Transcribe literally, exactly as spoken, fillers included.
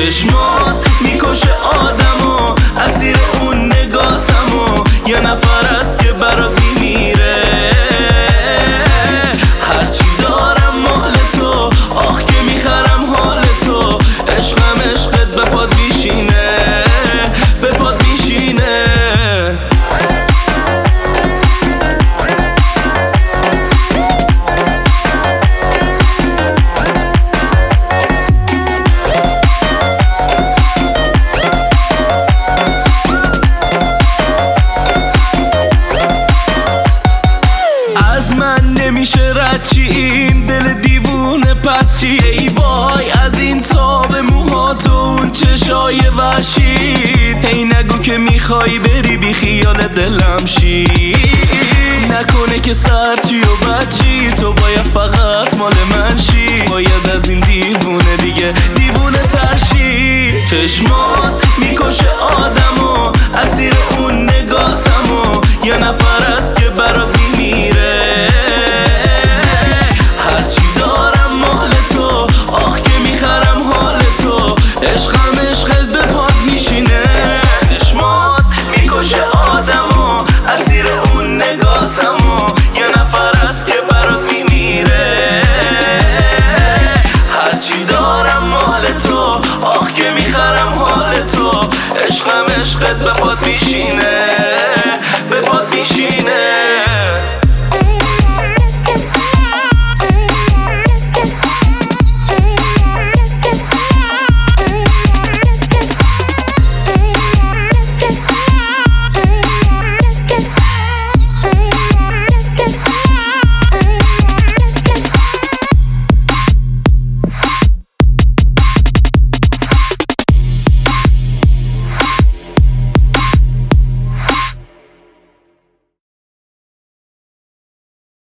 چشمات میکشه آدمو، اسیر اون نگاتمو، یه نفر است که برات میمیره. هرچی دارم مال تو، آخ که میخرم حال تو، عشقم عشقت به پاد میشینه، به پاد میشینه. از من نمیشه رد چی این دل دیوونه، پس چی؟ ای وای از این تاب موهات و اون چشای وحشید. هی نگو که میخوای بری بی خیال دلم شی، نکنه که سرچی و بچی، تو باید فقط مال من شی، باید از این دیوونه دیگه دیوونه تر شی. چشمات میکشه آدمو،